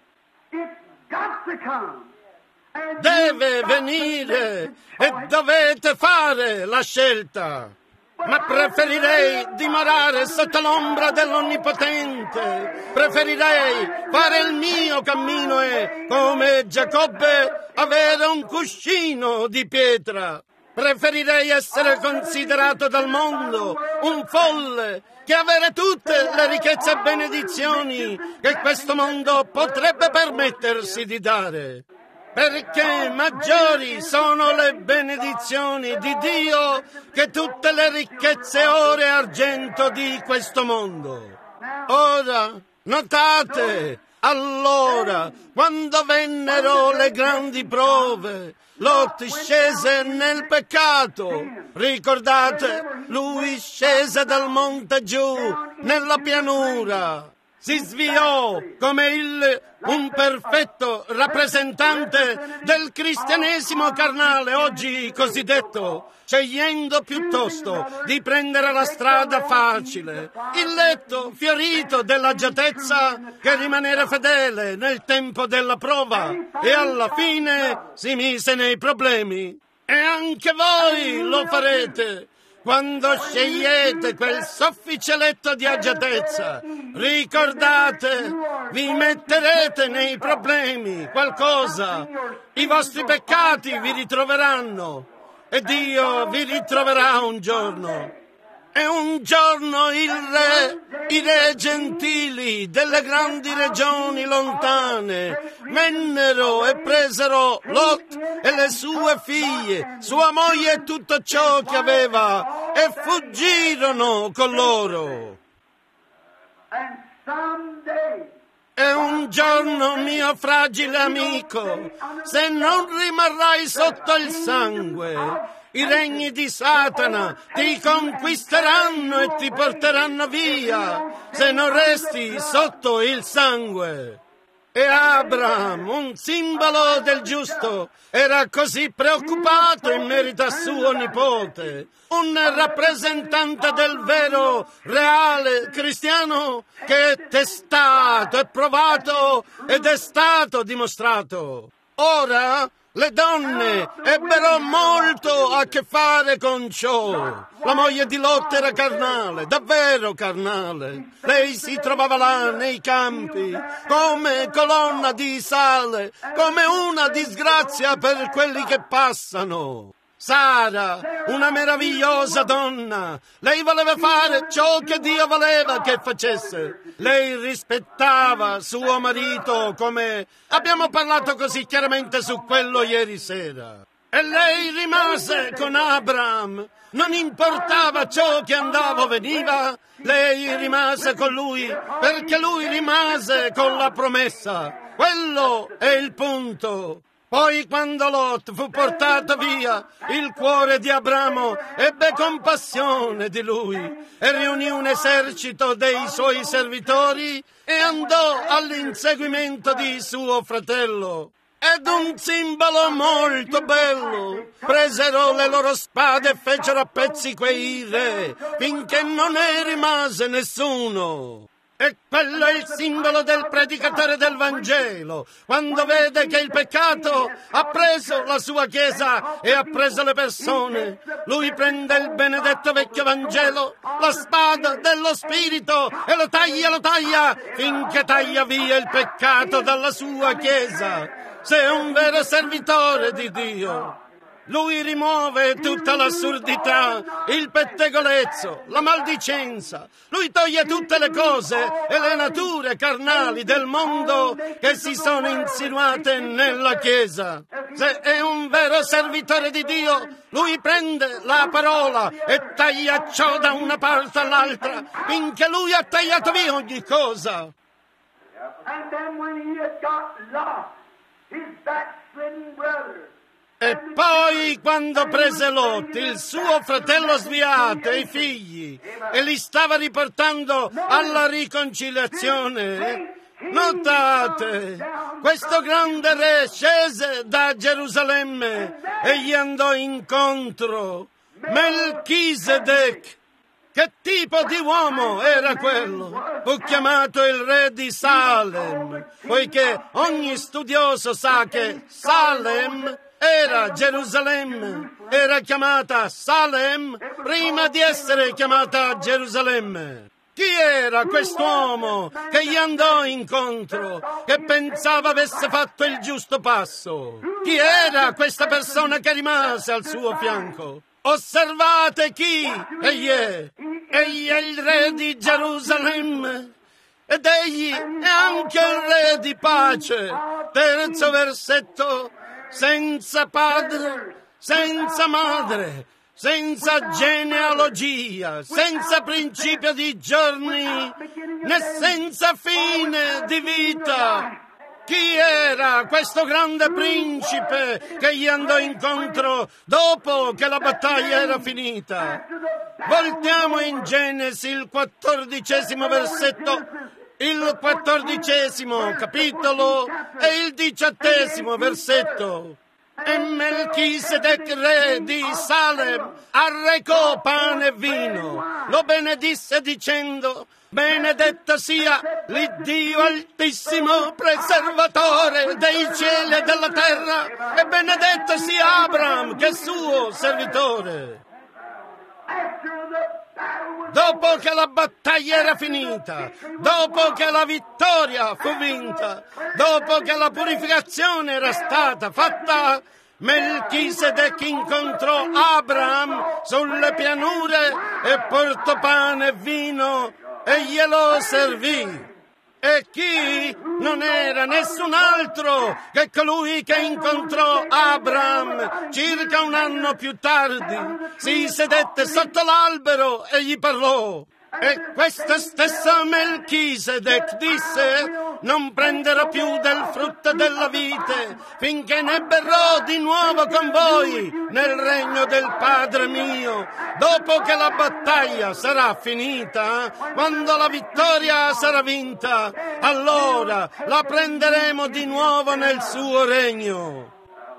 Deve venire e dovete fare la scelta. Ma preferirei dimorare sotto l'ombra dell'Onnipotente. Preferirei fare il mio cammino e, come Giacobbe, avere un cuscino di pietra. Preferirei essere considerato dal mondo un folle che avere tutte le ricchezze e benedizioni che questo mondo potrebbe permettersi di dare. Perché maggiori sono le benedizioni di Dio che tutte le ricchezze oro e argento di questo mondo. Ora, notate, allora, quando vennero le grandi prove, Lot scese nel peccato. Ricordate, lui scese dal monte giù, nella pianura. Si sviò come il, un perfetto rappresentante del cristianesimo carnale, oggi cosiddetto, scegliendo piuttosto di prendere la strada facile, il letto fiorito dell'agiatezza, che rimanere fedele nel tempo della prova, e alla fine si mise nei problemi. E anche voi lo farete. Quando scegliete quel soffice letto di agiatezza, ricordate, vi metterete nei problemi, qualcosa. I vostri peccati vi ritroveranno e Dio vi ritroverà un giorno. E un giorno il re, i re gentili delle grandi regioni lontane vennero e presero Lot e le sue figlie, sua moglie e tutto ciò che aveva, e fuggirono con loro. E un giorno, mio fragile amico, se non rimarrai sotto il sangue, i regni di Satana ti conquisteranno e ti porteranno via, se non resti sotto il sangue. E Abramo, un simbolo del giusto, era così preoccupato in merito a suo nipote, un rappresentante del vero, reale cristiano, che è testato, è provato ed è stato dimostrato. Ora le donne ebbero molto a che fare con ciò. La moglie di Lot era carnale, davvero carnale. Lei si trovava là nei campi, come colonna di sale, come una disgrazia per quelli che passano. Sara, una meravigliosa donna. Lei voleva fare ciò che Dio voleva che facesse. Lei rispettava suo marito, come abbiamo parlato così chiaramente su quello ieri sera. E lei rimase con Abraham. Non importava ciò che andava o veniva, lei rimase con lui, perché lui rimase con la promessa. Quello è il punto. Poi quando Lot fu portato via, il cuore di Abramo ebbe compassione di lui e riunì un esercito dei suoi servitori e andò all'inseguimento di suo fratello. Ed un simbolo molto bello. Presero le loro spade e fecero a pezzi quei re, finché non ne rimase nessuno. E quello è il simbolo del predicatore del Vangelo, quando vede che il peccato ha preso la sua Chiesa e ha preso le persone. Lui prende il benedetto vecchio Vangelo, la spada dello Spirito, e lo taglia, lo taglia, finché taglia via il peccato dalla sua Chiesa. Sei un vero servitore di Dio. Lui rimuove tutta l'assurdità, il pettegolezzo, la maldicenza. Lui toglie tutte le cose e le nature carnali del mondo che si sono insinuate nella Chiesa. Se è un vero servitore di Dio, lui prende la parola e taglia ciò da una parte all'altra, finché lui ha tagliato via ogni cosa. And then when he had got Lot, his backslidden brother, E poi quando prese Lot, il suo fratello sviato e i figli, e li stava riportando alla riconciliazione, notate, questo grande re scese da Gerusalemme e gli andò incontro. Melchisedec. Che tipo di uomo era quello? Fu chiamato il re di Salem, poiché ogni studioso sa che Salem era Gerusalemme, era chiamata Salem prima di essere chiamata Gerusalemme. Chi era quest'uomo che gli andò incontro, che pensava avesse fatto il giusto passo? Chi era questa persona che rimase al suo fianco? Osservate chi egli è. Egli è il re di Gerusalemme ed egli è anche il re di pace. Terzo versetto. Senza padre, senza madre, senza genealogia, senza principio di giorni, né senza fine di vita. Chi era questo grande principe che gli andò incontro dopo che la battaglia era finita? Voltiamo in Genesi, il quattordicesimo versetto, il quattordicesimo capitolo e il diciottesimo versetto. E Melchisedec, re di Salem, arrecò pane e vino, lo benedisse dicendo: benedetto sia l'Iddio Altissimo, preservatore dei cieli e della terra, e benedetto sia Abraham, che è suo servitore. Dopo che la battaglia era finita, dopo che la vittoria fu vinta, dopo che la purificazione era stata fatta, Melchisedec incontrò Abraham sulle pianure e portò pane e vino e glielo servì. E chi non era nessun altro che colui che incontrò Abraham circa un anno più tardi. Si sedette sotto l'albero e gli parlò. E questo stesso Melchisedec disse: non prenderò più del frutto della vite finché ne berrò di nuovo con voi nel regno del Padre mio. Dopo che la battaglia sarà finita, quando la vittoria sarà vinta, allora la prenderemo di nuovo nel suo regno.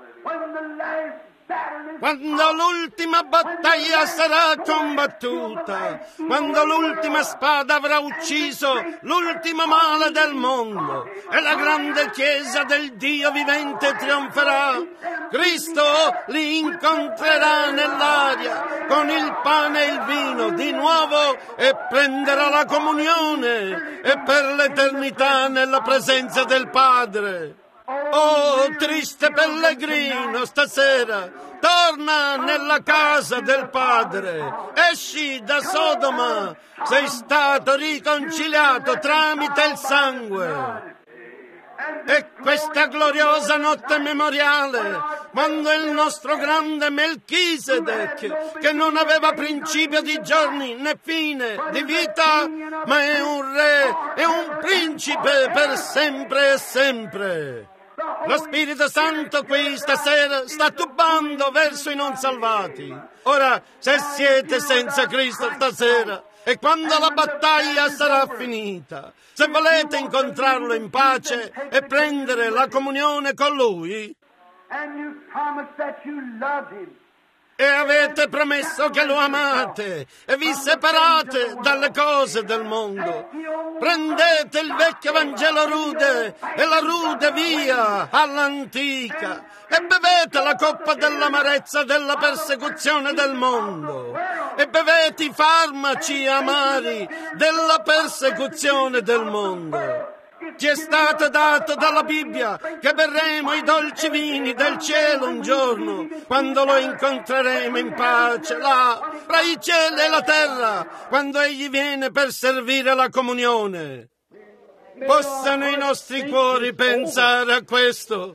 Quando l'ultima battaglia sarà combattuta, quando l'ultima spada avrà ucciso l'ultimo male del mondo e la grande Chiesa del Dio vivente trionferà, Cristo li incontrerà nell'aria con il pane e il vino di nuovo e prenderà la comunione e per l'eternità nella presenza del Padre. Oh, triste pellegrino, stasera, Torna nella casa del Padre. Esci da Sodoma. Sei stato riconciliato tramite il sangue. E questa gloriosa notte memoriale, quando il nostro grande Melchisedec, che non aveva principio di giorni né fine di vita, ma è un re, è un principe per sempre e sempre. Lo Spirito Santo qui stasera sta tubando verso i non salvati. Ora, se siete senza Cristo stasera, e quando la battaglia sarà finita, se volete incontrarlo in pace e prendere la comunione con Lui, e avete promesso che lo amate e vi separate dalle cose del mondo, prendete il vecchio Vangelo rude e la rude via all'antica e bevete la coppa dell'amarezza della persecuzione del mondo e bevete i farmaci amari della persecuzione del mondo. Ci è stato dato dalla Bibbia che berremo i dolci vini del cielo un giorno, quando lo incontreremo in pace là, fra i cieli e la terra, quando Egli viene per servire la comunione. Possano i nostri cuori pensare a questo.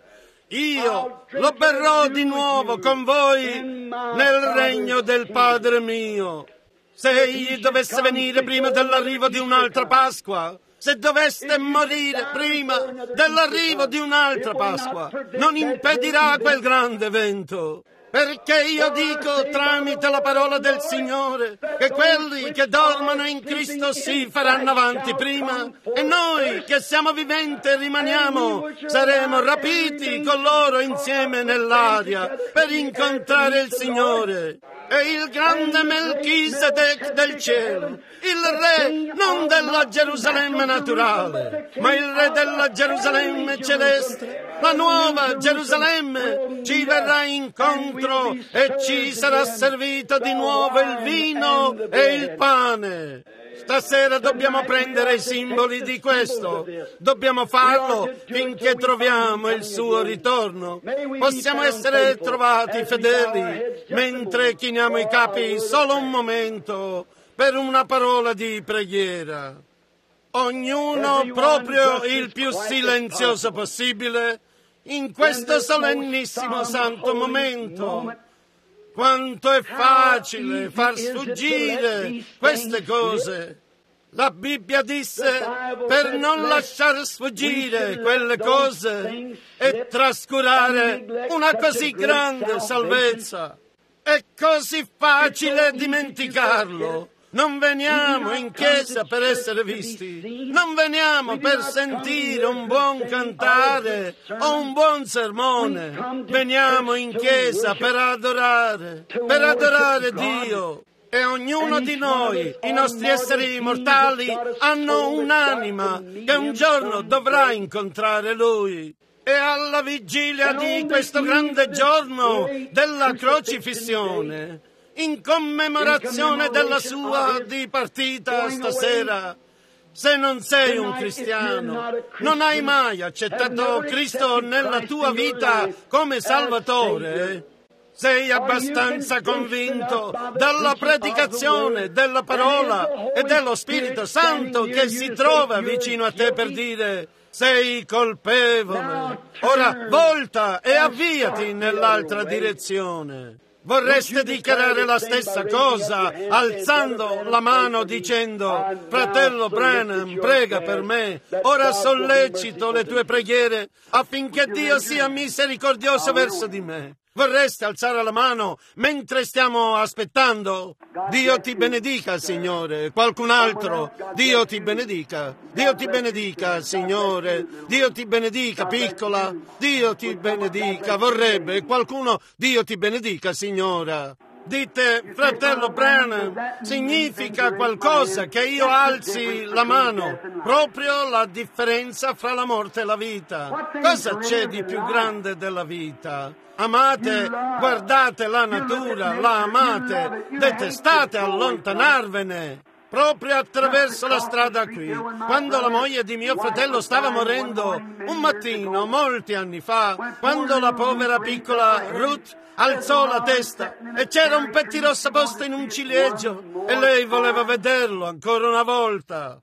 Io lo berrò di nuovo con voi nel regno del Padre mio. Se Egli dovesse venire prima dell'arrivo di un'altra Pasqua, se doveste morire prima dell'arrivo di un'altra Pasqua, non impedirà quel grande evento. Perché io dico tramite la parola del Signore che quelli che dormono in Cristo si faranno avanti prima e noi che siamo viventi e rimaniamo saremo rapiti con loro insieme nell'aria per incontrare il Signore. E il grande Melchisedec del cielo, il re non della Gerusalemme naturale, ma il re della Gerusalemme celeste, la nuova Gerusalemme, ci verrà incontro e ci sarà servito di nuovo il vino e il pane. Stasera dobbiamo prendere i simboli di questo. Dobbiamo farlo finché troviamo il suo ritorno. Possiamo essere trovati fedeli mentre chiniamo i capi solo un momento per una parola di preghiera. Ognuno proprio il più silenzioso possibile in questo solennissimo santo momento. Quanto è facile far sfuggire queste cose. La Bibbia disse per non lasciar sfuggire quelle cose e trascurare una così grande salvezza. È così facile dimenticarlo. Non veniamo in chiesa per essere visti, non veniamo per sentire un buon cantare o un buon sermone, veniamo in chiesa per adorare, per adorare Dio. E ognuno di noi, i nostri esseri mortali, hanno un'anima che un giorno dovrà incontrare Lui. E alla vigilia di questo grande giorno della crocifissione, in commemorazione della sua dipartita stasera, se non sei un cristiano, non hai mai accettato Cristo nella tua vita come Salvatore, sei abbastanza convinto dalla predicazione della parola e dello Spirito Santo che si trova vicino a te per dire: sei colpevole, ora volta e avviati nell'altra direzione. Vorreste dichiarare la stessa cosa alzando la mano dicendo: fratello Branham, prega per me, ora sollecito le tue preghiere affinché Dio sia misericordioso verso di me. Vorreste alzare la mano mentre stiamo aspettando? Dio ti benedica, Signore. Qualcun altro? Dio ti benedica. Dio ti benedica, Signore. Dio ti benedica, piccola. Dio ti benedica. Vorrebbe qualcuno? Dio ti benedica, signora. Dite: fratello Branham, significa qualcosa che io alzi la mano, proprio la differenza fra la morte e la vita. Cosa c'è di più grande della vita? Amate, guardate la natura, la amate, detestate allontanarvene. proprio attraverso la strada qui, quando la moglie di mio fratello stava morendo, un mattino, molti anni fa, quando la povera piccola Ruth alzò la testa e c'era un pettirosso posto in un ciliegio e lei voleva vederlo ancora una volta.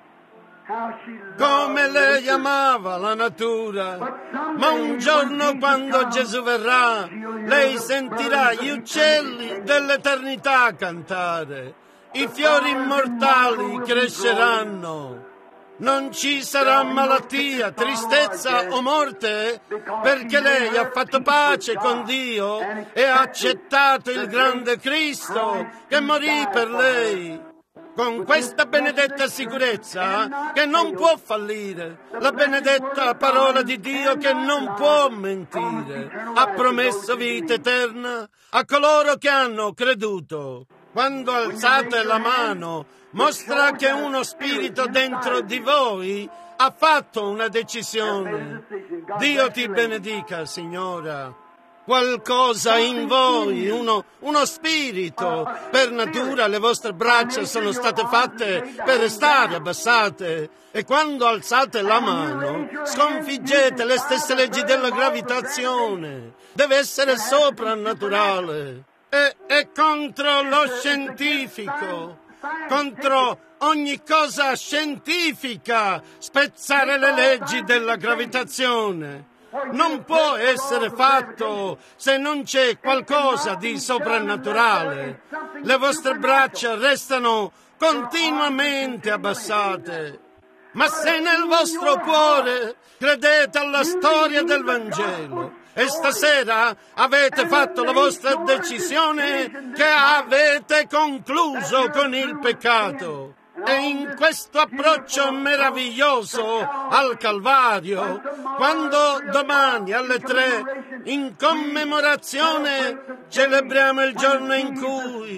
Come lei amava la natura, ma un giorno quando Gesù verrà, lei sentirà gli uccelli dell'eternità cantare, i fiori immortali cresceranno. Non ci sarà malattia, tristezza o morte, perché lei ha fatto pace con Dio e ha accettato il grande Cristo che morì per lei. Con questa benedetta sicurezza che non può fallire, la benedetta parola di Dio che non può mentire, ha promesso vita eterna a coloro che hanno creduto. Quando alzate la mano, mostra che uno spirito dentro di voi ha fatto una decisione. Dio ti benedica, signora. Qualcosa in voi, uno, uno spirito. Per natura le vostre braccia sono state fatte per restare abbassate e quando alzate la mano sconfiggete le stesse leggi della gravitazione. Deve essere soprannaturale. È, è contro lo scientifico, contro ogni cosa scientifica spezzare le leggi della gravitazione. Non può essere fatto se non c'è qualcosa di soprannaturale. Le vostre braccia restano continuamente abbassate. Ma se nel vostro cuore credete alla storia del Vangelo e stasera avete fatto la vostra decisione che avete concluso con il peccato, e in questo approccio meraviglioso al Calvario, quando domani alle tre, in commemorazione, celebriamo il giorno in cui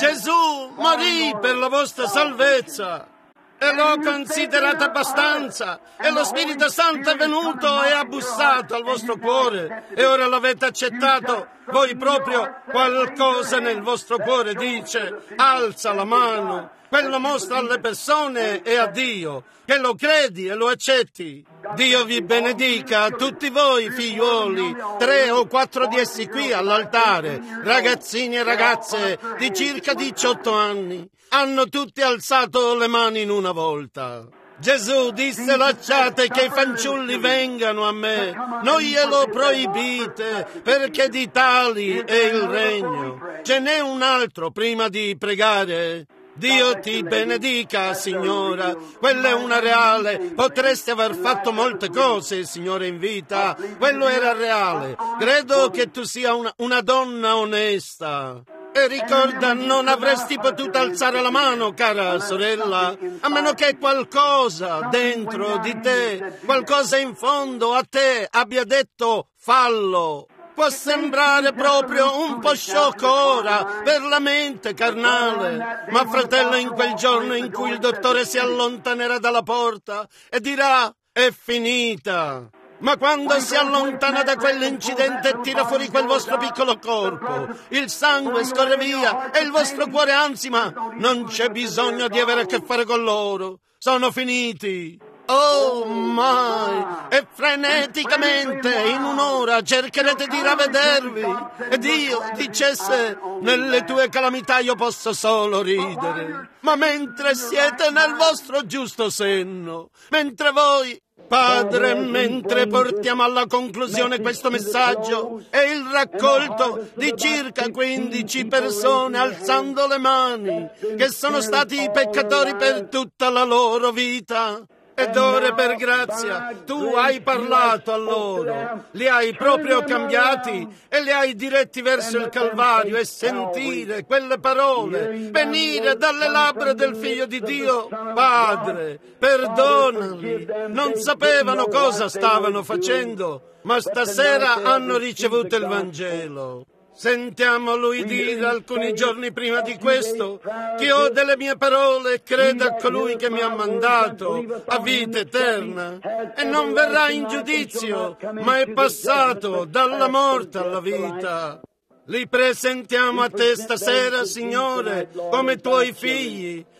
Gesù morì per la vostra salvezza, e l'ho considerata abbastanza, e lo Spirito Santo è venuto e ha bussato al vostro cuore, e ora l'avete accettato, voi proprio qualcosa nel vostro cuore dice, alza la mano. Quello mostra alle persone e a Dio che lo credi e lo accetti. Dio vi benedica, tutti voi figliuoli, tre o quattro di essi qui all'altare, ragazzini e ragazze di circa diciotto anni, hanno tutti alzato le mani in una volta. Gesù disse: lasciate che i fanciulli vengano a me, non glielo proibite, perché di tali è il regno. Ce n'è un altro prima di pregare. Dio ti benedica, signora. Quella è una reale. Potresti aver fatto molte cose, signore, in vita. Quello era reale. Credo che tu sia una, una donna onesta. E ricorda, non avresti potuto alzare la mano, cara sorella, a meno che qualcosa dentro di te, qualcosa in fondo a te abbia detto fallo. Può sembrare proprio un po' sciocco ora per la mente carnale, ma fratello, in quel giorno in cui il dottore si allontanerà dalla porta e dirà è finita, ma quando si allontana da quell'incidente e tira fuori quel vostro piccolo corpo, il sangue scorre via e il vostro cuore ansima, non c'è bisogno di avere a che fare con loro, sono finiti. Oh mai! E freneticamente in un'ora cercherete di ravvedervi e Dio dicesse: nelle tue calamità io posso solo ridere, ma mentre siete nel vostro giusto senno, mentre voi, Padre, mentre portiamo alla conclusione questo messaggio e il raccolto di circa quindici persone alzando le mani che sono stati i peccatori per tutta la loro vita, ed ora per grazia tu hai parlato a loro, li hai proprio cambiati e li hai diretti verso il Calvario, e sentire quelle parole venire dalle labbra del Figlio di Dio. Padre, perdonali, non sapevano cosa stavano facendo, ma stasera hanno ricevuto il Vangelo. Sentiamo lui dire alcuni giorni prima di questo che ho delle mie parole e credo a colui che mi ha mandato a vita eterna e non verrà in giudizio, ma è passato dalla morte alla vita. Li presentiamo a te stasera, Signore, come tuoi figli,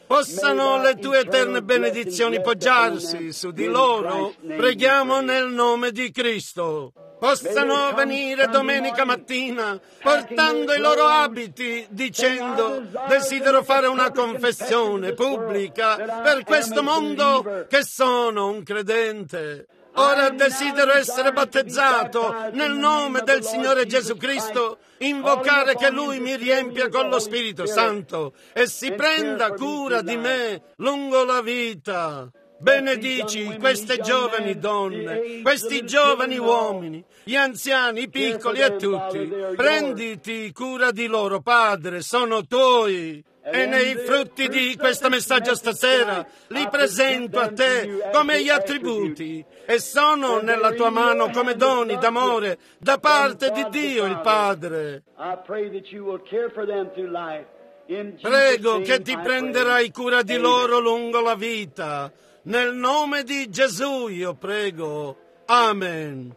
Possano le tue eterne benedizioni poggiarsi su di loro, preghiamo nel nome di Cristo. Possano venire domenica mattina portando i loro abiti dicendo: desidero fare una confessione pubblica per questo mondo che sono un credente. Ora desidero essere battezzato nel nome del Signore Gesù Cristo, invocare che Lui mi riempia con lo Spirito Santo e si prenda cura di me lungo la vita. Benedici queste giovani donne, questi giovani uomini, gli anziani, i piccoli e tutti. Prenditi cura di loro, Padre, sono tuoi. E nei frutti di questo messaggio stasera li presento a te come gli attributi e sono nella tua mano come doni d'amore da parte di Dio il Padre. Prego che ti prenderai cura di loro lungo la vita. Nel nome di Gesù io prego. Amen.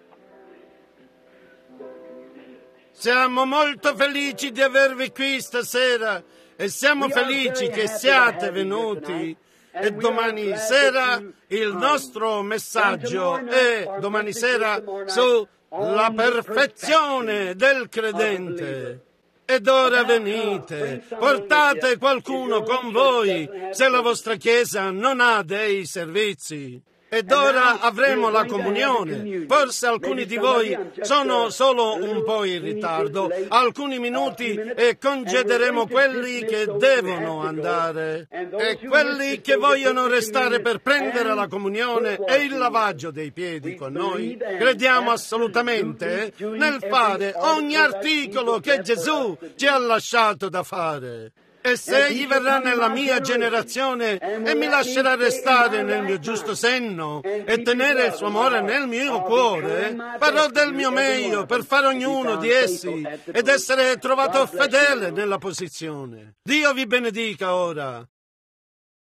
Siamo molto felici di avervi qui stasera e siamo felici che siate venuti. E domani sera il nostro messaggio è domani sera sulla perfezione del credente. Ed ora venite, portate qualcuno con voi se la vostra chiesa non ha dei servizi. Ed ora avremo la comunione. Forse alcuni di voi sono solo un po' in ritardo, alcuni minuti e congederemo quelli che devono andare. E quelli che vogliono restare per prendere la comunione e il lavaggio dei piedi con noi, crediamo assolutamente nel fare ogni articolo che Gesù ci ha lasciato da fare. E se egli verrà nella mia generazione e mi lascerà restare nel mio giusto senno e tenere il suo amore nel mio cuore, farò del mio meglio per fare ognuno di essi ed essere trovato fedele nella posizione. Dio vi benedica ora.